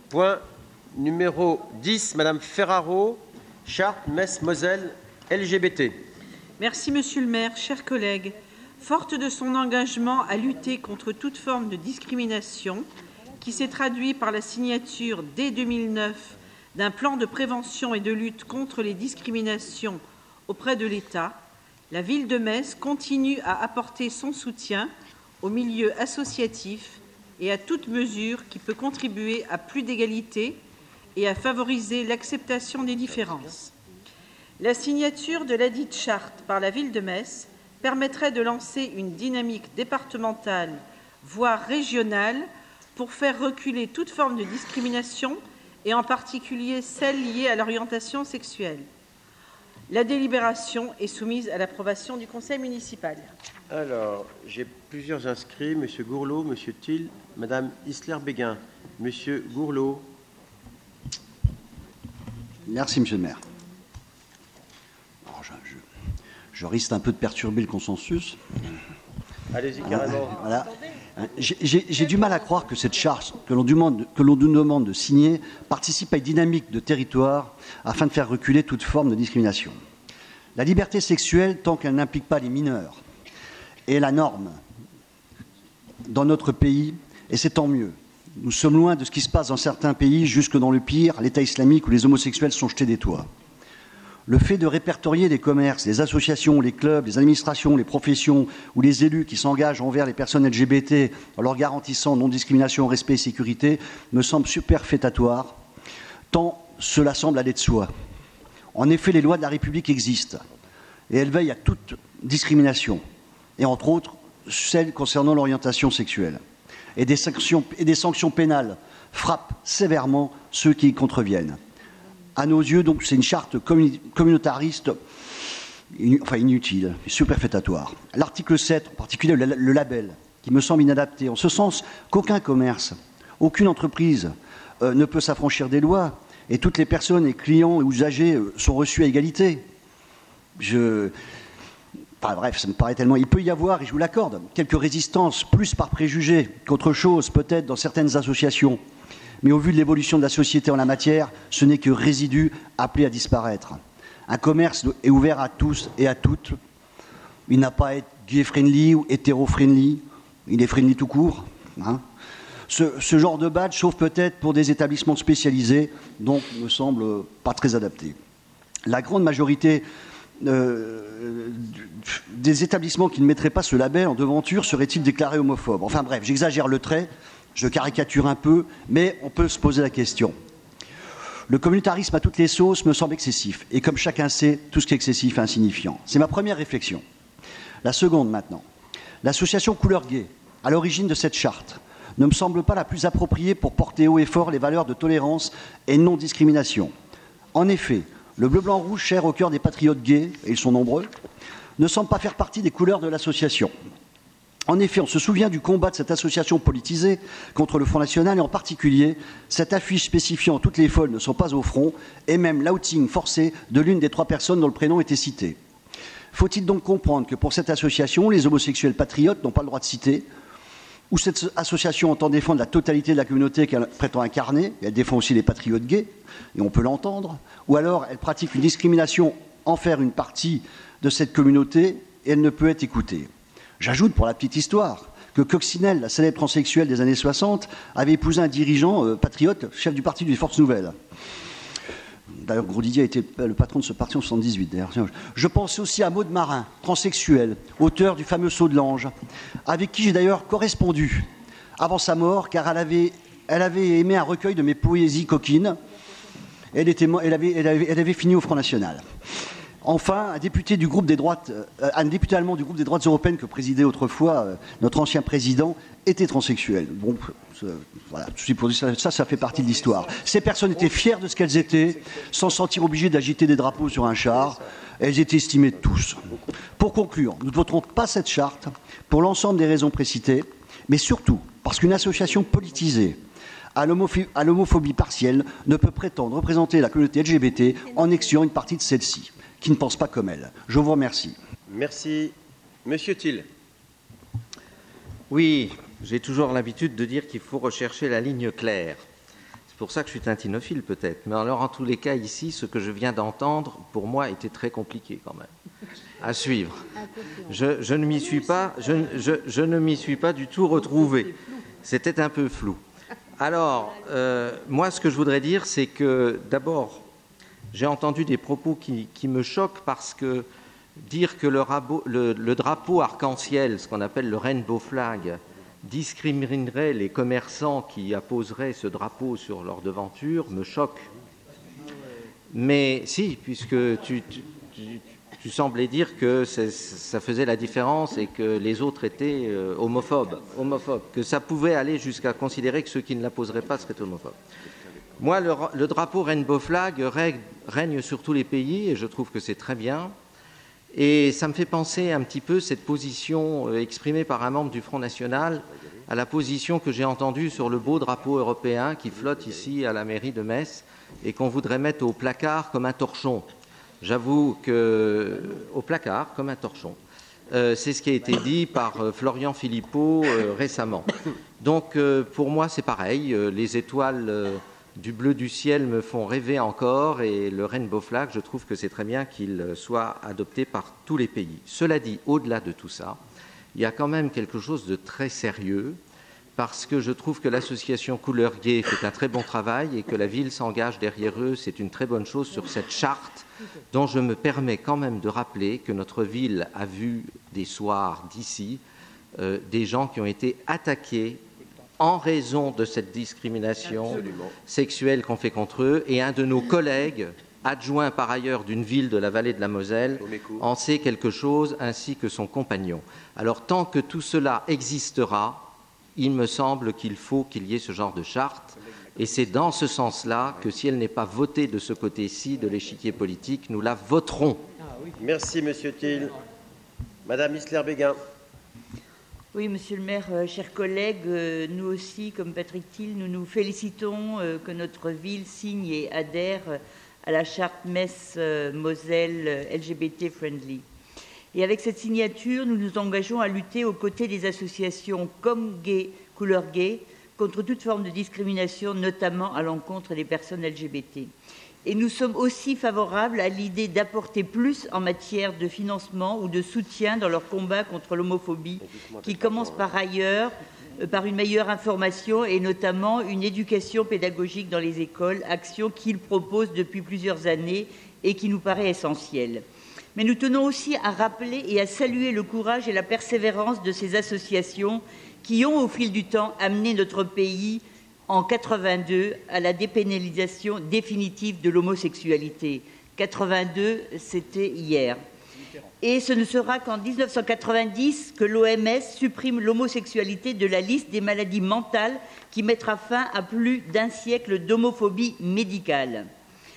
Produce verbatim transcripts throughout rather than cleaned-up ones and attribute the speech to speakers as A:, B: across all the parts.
A: Point numéro dix, Madame Ferraro, Chartres, Metz, Moselle, L G B T.
B: Merci, Monsieur le maire. Chers collègues, forte de son engagement à lutter contre toute forme de discrimination, qui s'est traduit par la signature dès deux mille neuf d'un plan de prévention et de lutte contre les discriminations auprès de l'État, la ville de Metz continue à apporter son soutien au milieu associatif et à toute mesure qui peut contribuer à plus d'égalité et à favoriser l'acceptation des différences. La signature de ladite charte par la ville de Metz permettrait de lancer une dynamique départementale, voire régionale, pour faire reculer toute forme de discrimination et en particulier celle liée à l'orientation sexuelle. La délibération est soumise à l'approbation du conseil municipal.
A: Alors, j'ai plusieurs inscrits. Monsieur Gourlot, Monsieur Thill, Madame Isler-Béguin. Monsieur Gourlot.
C: Merci, Monsieur le maire. Alors, je, je, je risque un peu de perturber le consensus.
A: Allez-y, carrément.
C: Voilà. J'ai du mal à croire que cette charte que l'on demande, que l'on nous demande de signer participe à une dynamique de territoire afin de faire reculer toute forme de discrimination. La liberté sexuelle, tant qu'elle n'implique pas les mineurs, est la norme dans notre pays, et c'est tant mieux. Nous sommes loin de ce qui se passe dans certains pays, jusque dans le pire, l'État islamique, où les homosexuels sont jetés des toits. Le fait de répertorier les commerces, les associations, les clubs, les administrations, les professions ou les élus qui s'engagent envers les personnes L G B T en leur garantissant non-discrimination, respect et sécurité me semble superfétatoire, tant cela semble aller de soi. En effet, les lois de la République existent et elles veillent à toute discrimination, et entre autres celles concernant l'orientation sexuelle. Et des sanctions, et des sanctions pénales frappent sévèrement ceux qui y contreviennent. À nos yeux, donc, c'est une charte communautariste, enfin inutile, superfétatoire. L'article sept, en particulier le, le label, qui me semble inadapté, en ce sens qu'aucun commerce, aucune entreprise euh, ne peut s'affranchir des lois, et toutes les personnes, et clients et usagers euh, sont reçus à égalité. Je... Enfin, bref, ça me paraît tellement... Il peut y avoir, et je vous l'accorde, quelques résistances, plus par préjugés qu'autre chose, peut-être dans certaines associations. Mais au vu de l'évolution de la société en la matière, ce n'est que résidu appelé à disparaître. Un commerce est ouvert à tous et à toutes. Il n'a pas à être gay-friendly ou hétéro-friendly. Il est friendly tout court. Hein. Ce, ce genre de badge, sauf peut-être pour des établissements spécialisés, donc me semble pas très adapté. La grande majorité euh, des établissements qui ne mettraient pas ce label en devanture seraient-ils déclarés homophobes? Enfin bref, j'exagère le trait. Je caricature un peu, mais on peut se poser la question. Le communautarisme à toutes les sauces me semble excessif. Et comme chacun sait, tout ce qui est excessif est insignifiant. C'est ma première réflexion. La seconde maintenant. L'association Couleur Gay, à l'origine de cette charte, ne me semble pas la plus appropriée pour porter haut et fort les valeurs de tolérance et non-discrimination. En effet, le bleu-blanc-rouge, cher au cœur des patriotes gays, et ils sont nombreux, ne semble pas faire partie des couleurs de l'association. En effet, on se souvient du combat de cette association politisée contre le Front National, et en particulier cette affiche spécifiant toutes les folles ne sont pas au front, et même l'outing forcé de l'une des trois personnes dont le prénom était cité. Faut-il donc comprendre que pour cette association, les homosexuels patriotes n'ont pas le droit de citer, ou cette association entend défendre la totalité de la communauté qu'elle prétend incarner, et elle défend aussi les patriotes gays, et on peut l'entendre, ou alors elle pratique une discrimination envers une partie de cette communauté, et elle ne peut être écoutée. J'ajoute, pour la petite histoire, que Coccinelle, la célèbre transsexuelle des années soixante, avait épousé un dirigeant euh, patriote, chef du parti des Forces Nouvelles. D'ailleurs, Grosdidier a été le patron de ce parti en soixante-dix-huit. Je pense aussi à Maud Marin, transsexuelle, auteur du fameux Saut de l'Ange, avec qui j'ai d'ailleurs correspondu avant sa mort, car elle avait, elle avait aimé un recueil de mes poésies coquines. Elle, était, elle, avait, elle, avait, elle avait fini au Front National. Enfin, un député du groupe des droites, euh, un député allemand du groupe des droites européennes que présidait autrefois euh, notre ancien président était transsexuel. Bon, voilà, pour dire ça, ça, ça fait partie de l'histoire. Ces personnes étaient fières de ce qu'elles étaient, sans se sentir obligées d'agiter des drapeaux sur un char. Elles étaient estimées de tous. Pour conclure, nous ne voterons pas cette charte pour l'ensemble des raisons précitées, mais surtout parce qu'une association politisée à l'homophobie partielle ne peut prétendre représenter la communauté L G B T en excluant une partie de celle-ci, qui ne pense pas comme elle. Je vous remercie.
A: Merci. Monsieur Thill.
D: Oui, j'ai toujours l'habitude de dire qu'il faut rechercher la ligne claire. C'est C'est pour ça que je suis tintinophile peut-être. Mais alors en tous les cas ici, ce que je viens d'entendre, pour moi, était très compliqué quand même à suivre. Je, je ne m'y suis pas, je, je, je ne m'y suis pas du tout retrouvé. C'était un peu flou. Alors, euh, moi, ce que je voudrais dire, c'est que d'abord, j'ai entendu des propos qui, qui me choquent parce que dire que le, rabo, le, le drapeau arc-en-ciel, ce qu'on appelle le rainbow flag, discriminerait les commerçants qui apposeraient ce drapeau sur leur devanture me choque. Mais si, puisque tu, tu, tu, tu semblais dire que ça faisait la différence et que les autres étaient euh, homophobes, homophobes, que ça pouvait aller jusqu'à considérer que ceux qui ne l'apposeraient pas seraient homophobes. Moi, le, le drapeau Rainbow Flag règne, règne sur tous les pays et je trouve que c'est très bien. Et ça me fait penser un petit peu cette position euh, exprimée par un membre du Front National à la position que j'ai entendue sur le beau drapeau européen qui flotte ici à la mairie de Metz et qu'on voudrait mettre au placard comme un torchon. J'avoue que au placard comme un torchon. Euh, c'est ce qui a été dit par euh, Florian Philippot euh, récemment. Donc euh, pour moi c'est pareil, euh, les étoiles euh, du bleu du ciel me font rêver encore et le Rainbow Flag, je trouve que c'est très bien qu'il soit adopté par tous les pays. Cela dit, au-delà de tout ça, il y a quand même quelque chose de très sérieux parce que je trouve que l'association Couleur Gay fait un très bon travail et que la ville s'engage derrière eux, c'est une très bonne chose sur cette charte dont je me permets quand même de rappeler que notre ville a vu des soirs d'ici euh, des gens qui ont été attaqués en raison de cette discrimination Absolument. sexuelle qu'on fait contre eux, et un de nos collègues, adjoint par ailleurs d'une ville de la vallée de la Moselle, en sait quelque chose, ainsi que son compagnon. Alors tant que tout cela existera, il me semble qu'il faut qu'il y ait ce genre de charte, et c'est dans ce sens-là que si elle n'est pas votée de ce côté-ci de l'échiquier politique, nous la voterons.
A: Merci, Monsieur Thiel. Madame Isler-Béguin.
E: Oui, Monsieur le maire, euh, chers collègues, euh, nous aussi, comme Patrick Thiel, nous nous félicitons euh, que notre ville signe et adhère euh, à la charte Metz-Moselle euh, L G B T friendly. Et avec cette signature, nous nous engageons à lutter aux côtés des associations comme Gay, Couleur Gay, contre toute forme de discrimination, notamment à l'encontre des personnes L G B T. Et nous sommes aussi favorables à l'idée d'apporter plus en matière de financement ou de soutien dans leur combat contre l'homophobie, qui commence par ailleurs euh, par une meilleure information et notamment une éducation pédagogique dans les écoles, action qu'ils proposent depuis plusieurs années et qui nous paraît essentielle. Mais nous tenons aussi à rappeler et à saluer le courage et la persévérance de ces associations qui ont, au fil du temps, amené notre pays en quatre-vingt-deux à la dépénalisation définitive de l'homosexualité. quatre-vingt-deux, c'était hier. Et ce ne sera qu'en mille neuf cent quatre-vingt-dix que l'O M S supprime l'homosexualité de la liste des maladies mentales qui mettra fin à plus d'un siècle d'homophobie médicale.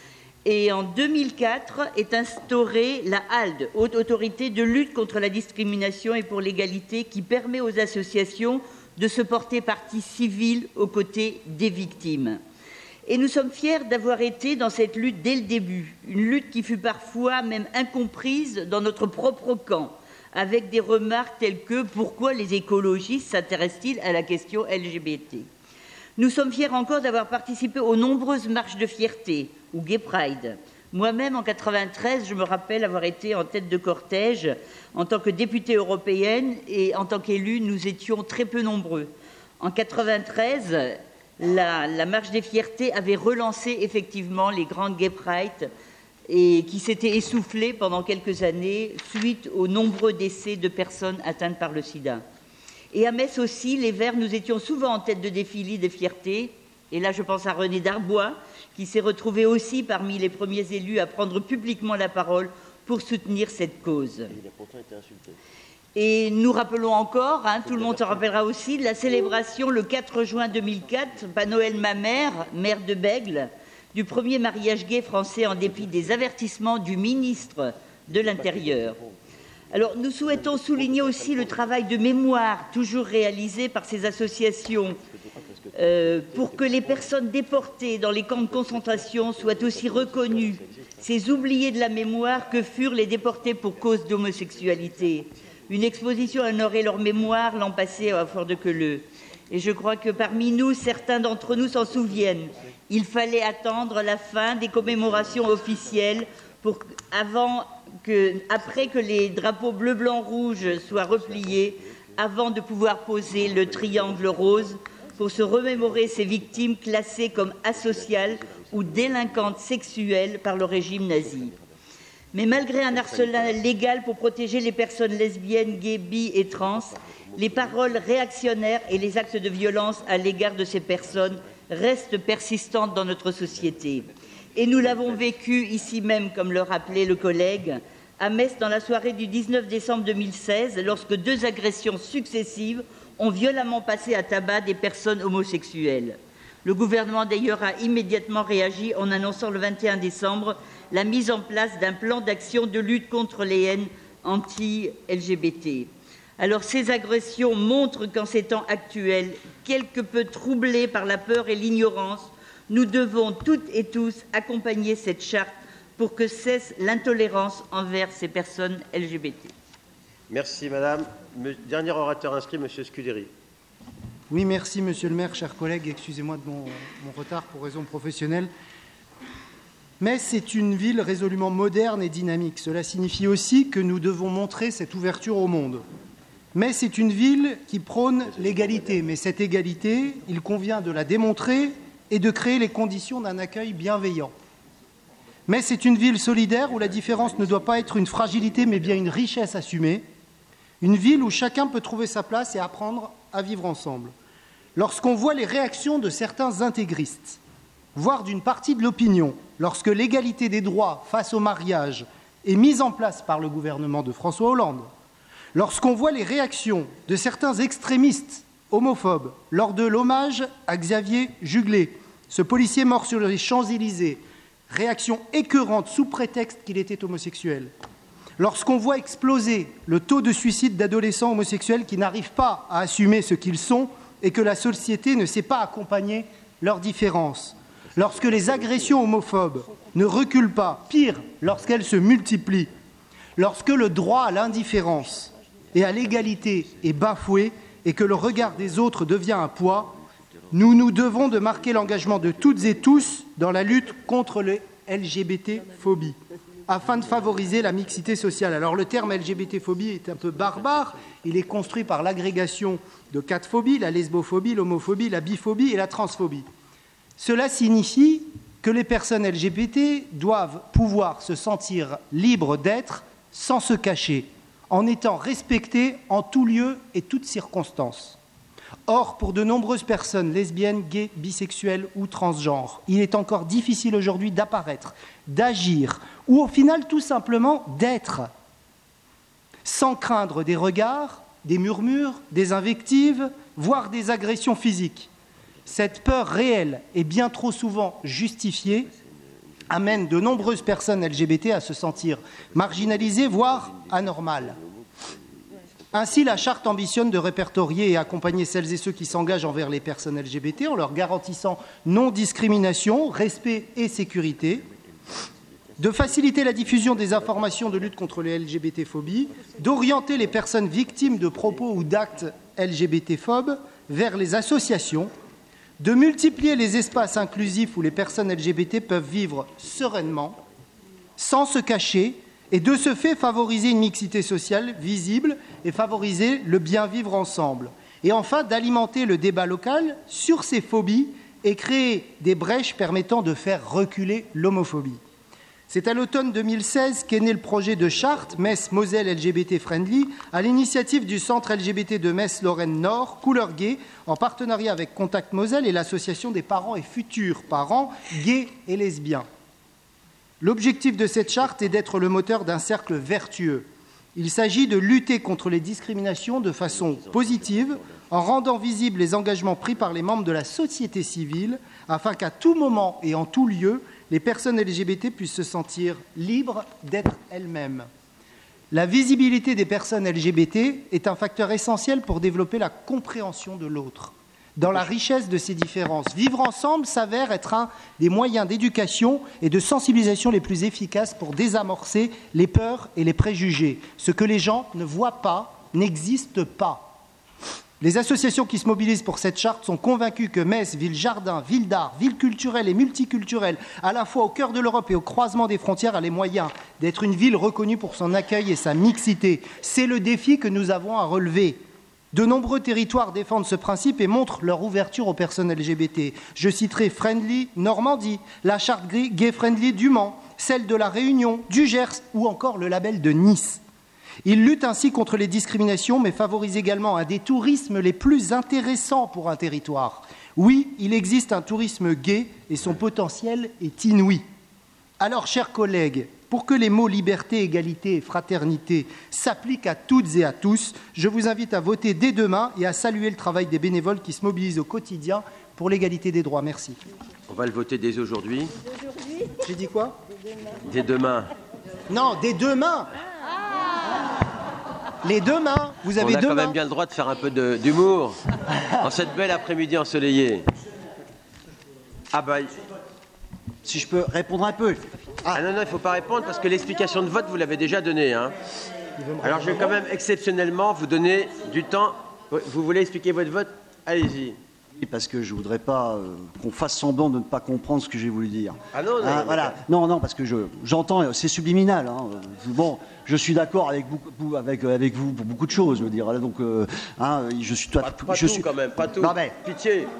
E: Et en deux mille quatre est instaurée la H A L D, Haute Autorité de lutte contre la discrimination et pour l'égalité, qui permet aux associations de se porter partie civile aux côtés des victimes. Et nous sommes fiers d'avoir été dans cette lutte dès le début, une lutte qui fut parfois même incomprise dans notre propre camp, avec des remarques telles que « Pourquoi les écologistes s'intéressent-ils à la question L G B T ?» Nous sommes fiers encore d'avoir participé aux nombreuses marches de fierté, ou Gay Pride. Moi-même, en quatre-vingt-treize, je me rappelle avoir été en tête de cortège en tant que députée européenne et en tant qu'élue, nous étions très peu nombreux. En quatre-vingt-treize, la, la marche des fiertés avait relancé effectivement les grandes Gay Pride et qui s'étaient essoufflées pendant quelques années suite aux nombreux décès de personnes atteintes par le sida. Et à Metz aussi, les Verts, nous étions souvent en tête de défilé des fiertés. Et là, je pense à René Darbois, qui s'est retrouvé aussi parmi les premiers élus à prendre publiquement la parole pour soutenir cette cause. Il a pourtant été insulté. Et nous rappelons encore, hein, tout le monde s'en rappellera aussi, la célébration le quatre juin deux mille quatre, par Noël Mamère, maire de Bègles, du premier mariage gay français en dépit des avertissements du ministre de l'Intérieur. Alors, nous souhaitons souligner aussi le travail de mémoire toujours réalisé par ces associations euh, pour que les personnes déportées dans les camps de concentration soient aussi reconnues, ces oubliés de la mémoire que furent les déportés pour cause d'homosexualité. Une exposition a honoré leur mémoire l'an passé à Fort-de-Queuleux. Et je crois que parmi nous, certains d'entre nous s'en souviennent. Il fallait attendre la fin des commémorations officielles pour, avant que, après que les drapeaux bleu, blanc, rouge soient repliés, avant de pouvoir poser le triangle rose pour se remémorer ces victimes classées comme asociales ou délinquantes sexuelles par le régime nazi. Mais malgré un arsenal légal pour protéger les personnes lesbiennes, gays, bi et trans, les paroles réactionnaires et les actes de violence à l'égard de ces personnes restent persistantes dans notre société. Et nous l'avons vécu ici même, comme le rappelait le collègue, à Metz dans la soirée du dix-neuf décembre deux mille seize, lorsque deux agressions successives ont violemment passé à tabac des personnes homosexuelles. Le gouvernement d'ailleurs a immédiatement réagi en annonçant le vingt et un décembre la mise en place d'un plan d'action de lutte contre les haines anti-L G B T. Alors ces agressions montrent qu'en ces temps actuels, quelque peu troublés par la peur et l'ignorance, nous devons toutes et tous accompagner cette charte pour que cesse l'intolérance envers ces personnes L G B T.
A: Merci Madame. Dernier orateur inscrit, Monsieur Scuderi.
F: Oui, merci Monsieur le maire, chers collègues, excusez-moi de mon, mon retard pour raison professionnelle. Metz c'est une ville résolument moderne et dynamique. Cela signifie aussi que nous devons montrer cette ouverture au monde. Metz c'est une ville qui prône l'égalité, mais cette égalité, il convient de la démontrer et de créer les conditions d'un accueil bienveillant. Metz c'est une ville solidaire où la différence ne doit pas être une fragilité, mais bien une richesse assumée. Une ville où chacun peut trouver sa place et apprendre à vivre ensemble. Lorsqu'on voit les réactions de certains intégristes, voire d'une partie de l'opinion, lorsque l'égalité des droits face au mariage est mise en place par le gouvernement de François Hollande, lorsqu'on voit les réactions de certains extrémistes homophobes lors de l'hommage à Xavier Juglet, ce policier mort sur les Champs-Élysées, réaction écœurante sous prétexte qu'il était homosexuel, lorsqu'on voit exploser le taux de suicide d'adolescents homosexuels qui n'arrivent pas à assumer ce qu'ils sont et que la société ne sait pas accompagner leurs différences, lorsque les agressions homophobes ne reculent pas, pire, lorsqu'elles se multiplient, lorsque le droit à l'indifférence et à l'égalité est bafoué et que le regard des autres devient un poids, nous nous devons de marquer l'engagement de toutes et tous dans la lutte contre les L G B T-phobie, afin de favoriser la mixité sociale. Alors le terme L G B T-phobie est un peu barbare, il est construit par l'agrégation de quatre phobies, la lesbophobie, l'homophobie, la biphobie et la transphobie. Cela signifie que les personnes L G B T doivent pouvoir se sentir libres d'être sans se cacher, en étant respectées en tout lieu et toutes circonstances. Or, pour de nombreuses personnes lesbiennes, gays, bisexuelles ou transgenres, il est encore difficile aujourd'hui d'apparaître, d'agir, ou au final tout simplement d'être, sans craindre des regards, des murmures, des invectives, voire des agressions physiques. Cette peur réelle et bien trop souvent justifiée amène de nombreuses personnes L G B T à se sentir marginalisées, voire anormales. Ainsi, la charte ambitionne de répertorier et accompagner celles et ceux qui s'engagent envers les personnes L G B T en leur garantissant non-discrimination, respect et sécurité, de faciliter la diffusion des informations de lutte contre les L G B T-phobies, d'orienter les personnes victimes de propos ou d'actes L G B T-phobes vers les associations, de multiplier les espaces inclusifs où les personnes L G B T peuvent vivre sereinement, sans se cacher, et de ce fait favoriser une mixité sociale visible et favoriser le bien vivre ensemble. Et enfin, d'alimenter le débat local sur ces phobies et créer des brèches permettant de faire reculer l'homophobie. C'est à l'automne deux mille seize qu'est né le projet de charte Metz-Moselle L G B T Friendly à l'initiative du centre L G B T de Metz-Lorraine Nord, Couleur Gay, en partenariat avec Contact Moselle et l'association des parents et futurs parents gays et lesbiens. L'objectif de cette charte est d'être le moteur d'un cercle vertueux. Il s'agit de lutter contre les discriminations de façon positive en rendant visibles les engagements pris par les membres de la société civile afin qu'à tout moment et en tout lieu, les personnes L G B T puissent se sentir libres d'être elles-mêmes. La visibilité des personnes L G B T est un facteur essentiel pour développer la compréhension de l'autre. Dans la richesse de ces différences, vivre ensemble s'avère être un des moyens d'éducation et de sensibilisation les plus efficaces pour désamorcer les peurs et les préjugés. Ce que les gens ne voient pas n'existe pas. Les associations qui se mobilisent pour cette charte sont convaincues que Metz, ville jardin, ville d'art, ville culturelle et multiculturelle, à la fois au cœur de l'Europe et au croisement des frontières, a les moyens d'être une ville reconnue pour son accueil et sa mixité. C'est le défi que nous avons à relever. De nombreux territoires défendent ce principe et montrent leur ouverture aux personnes L G B T. Je citerai Friendly Normandie, la charte Gay Friendly du Mans, celle de la Réunion, du Gers ou encore le label de Nice. Il lutte ainsi contre les discriminations, mais favorise également un des tourismes les plus intéressants pour un territoire. Oui, il existe un tourisme gay et son potentiel est inouï. Alors, chers collègues, pour que les mots liberté, égalité et fraternité s'appliquent à toutes et à tous, je vous invite à voter dès demain et à saluer le travail des bénévoles qui se mobilisent au quotidien pour l'égalité des droits. Merci.
A: On va le voter dès aujourd'hui.
F: J'ai dit quoi?
A: Dès demain.
F: Non, dès demain. Les deux mains, vous avez deux mains.
A: On a quand même bien le droit de faire un peu de- d'humour en cette belle après-midi ensoleillée. Ah bah,
C: Si je peux répondre un peu.
A: ah non, non, il ne faut pas répondre parce que l'explication de vote, vous l'avez déjà donnée. Hein. Alors je vais quand même exceptionnellement vous donner du temps. Vous voulez expliquer votre vote? Allez-y.
C: Parce que je ne voudrais pas euh, qu'on fasse semblant de ne pas comprendre ce que j'ai voulu dire.
A: Ah non, non,
C: Hein,
A: non,
C: voilà. Non, non, parce que je, j'entends, c'est subliminal. Hein. Bon, je suis d'accord avec, beaucoup- avec, avec vous pour beaucoup de choses, je veux dire. Donc, euh, hein, je suis toi,
A: Pas, pas
C: je
A: tout
C: suis.
A: quand même, pas tout.
C: Non, mais
A: Pitié.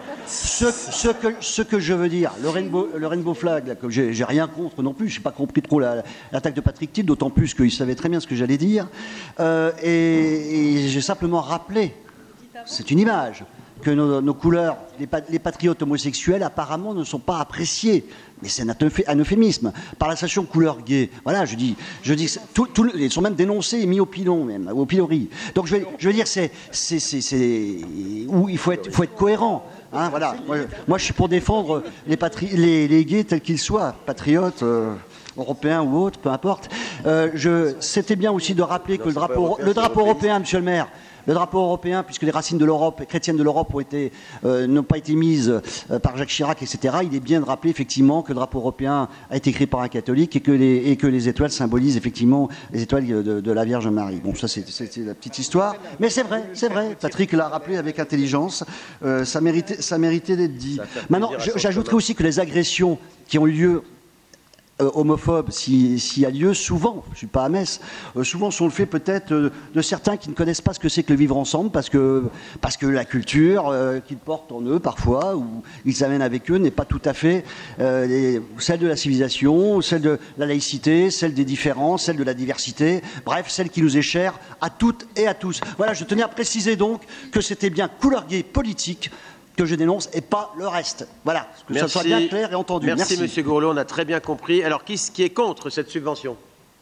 C: ce, ce que, ce que je veux dire, le rainbow, le rainbow flag, là, que j'ai, j'ai rien contre non plus. Je n'ai pas compris trop la- l'attaque de Patrick Thiel, d'autant plus qu'il savait très bien ce que j'allais dire. Euh, et, et j'ai simplement rappelé, c'est une image, que nos, nos couleurs, les, pa- les patriotes homosexuels, apparemment ne sont pas appréciés. Mais c'est un euph- un euphémisme. Par l'association couleur gay, voilà, je dis, je dis, que c'est- tout, tout le- ils sont même dénoncés et mis au pilon, même, au pilori. Donc je veux, je veux dire, c'est, c'est, c'est, c'est- où il faut être, il faut être cohérent. Hein, voilà. Moi, je, moi, je suis pour défendre les, patri- les, les gays tels qu'ils soient, patriotes. Euh, européens ou autres, peu importe. Euh, je, c'était bien aussi de rappeler
A: Non,
C: que le
A: c'est pas
C: drapeau,
A: européen,
C: le
A: c'est
C: drapeau
A: européiste.
C: européen, monsieur le maire, le drapeau européen, puisque les racines de l'Europe, chrétiennes de l'Europe, ont été, euh, n'ont pas été mises euh, par Jacques Chirac, et cetera. Il est bien de rappeler effectivement que le drapeau européen a été créé par un catholique et que les, et que les étoiles symbolisent effectivement les étoiles de, de la Vierge Marie. Bon, ça c'est, c'est, c'est la petite histoire, mais c'est vrai, c'est vrai. Patrick l'a rappelé avec intelligence. Euh, ça méritait, ça méritait d'être dit.
A: Ça fait
C: Maintenant,
A: plaisir à
C: je-
A: Jean
C: j'ajouterai
A: Thomas.
C: aussi que les agressions qui ont eu lieu euh, homophobes, s'il si y a lieu, souvent, je ne suis pas à Metz, euh, souvent sont le fait peut-être euh, de certains qui ne connaissent pas ce que c'est que le vivre ensemble, parce que, parce que la culture euh, qu'ils portent en eux parfois, ou ils amènent avec eux, n'est pas tout à fait euh, les- celle de la civilisation, celle de la laïcité, celle des différences, celle de la diversité, bref, celle qui nous est chère à toutes et à tous. Voilà, je tenais à préciser donc que c'était bien couleur gay politique que je dénonce et pas le reste. Voilà, que ça soit bien clair et entendu.
A: Merci,
C: Merci.
A: Monsieur Gourlot, on a très bien compris. Alors, qui, qui est contre cette subvention?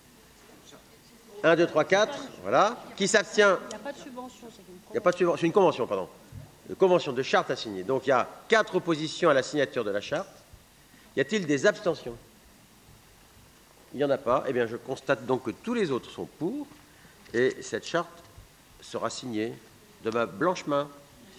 A: un, deux, trois, quatre, voilà. Qui s'abstient? Il n'y a pas de subvention. Il n'y a pas de subvention, c'est une convention, pardon. Une convention de charte à signer. Donc, il y a quatre oppositions à la signature de la charte. Y a-t-il des abstentions? Il n'y en a pas. Eh bien, je constate donc que tous les autres sont pour. Et cette charte sera signée de ma blanche main.